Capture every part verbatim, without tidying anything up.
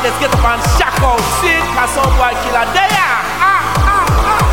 let's get up and shack out. See, cause some boy killer there. Ah, ah, ah.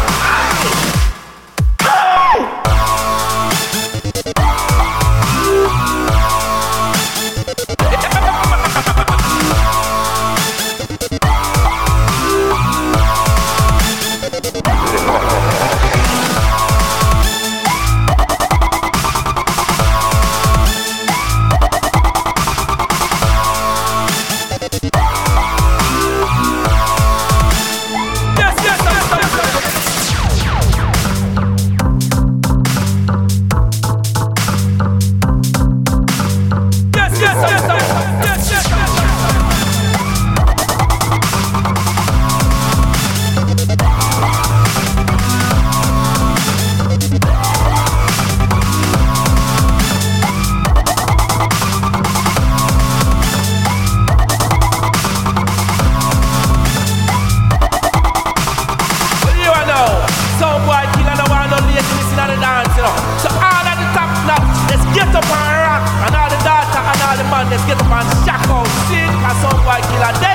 Let's get up and shack out. See, cause some boy killer